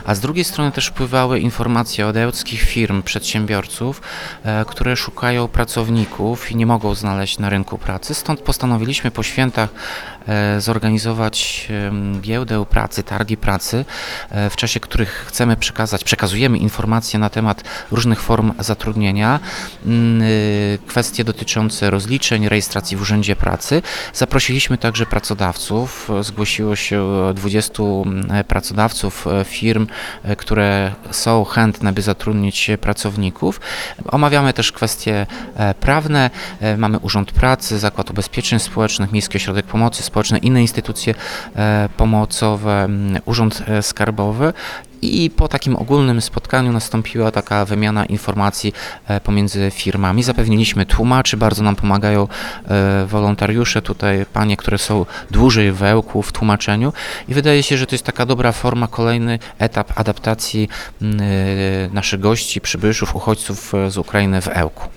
A z drugiej strony też wpływały informacje od ełckich firm, przedsiębiorców, które szukają pracowników i nie mogą znaleźć na rynku pracy. Stąd postanowiliśmy po świętach zorganizować giełdę pracy, targi pracy, w czasie których przekazujemy informacje na temat różnych form zatrudnienia, kwestie dotyczące rozliczeń, rejestracji w Urzędzie Pracy. Zaprosiliśmy także pracodawców, zgłosiło się 20 pracodawców, firm, które są chętne, by zatrudnić pracowników. Omawiamy też kwestie prawne. Mamy Urząd Pracy, Zakład Ubezpieczeń Społecznych, Miejski Ośrodek Pomocy Społecznej, inne instytucje pomocowe, Urząd Skarbowy. I po takim ogólnym spotkaniu nastąpiła taka wymiana informacji pomiędzy firmami. Zapewniliśmy tłumaczy, bardzo nam pomagają wolontariusze, tutaj panie, które są dłużej w Ełku w tłumaczeniu i wydaje się, że to jest taka dobra forma, kolejny etap adaptacji naszych gości, przybyszów, uchodźców z Ukrainy w Ełku.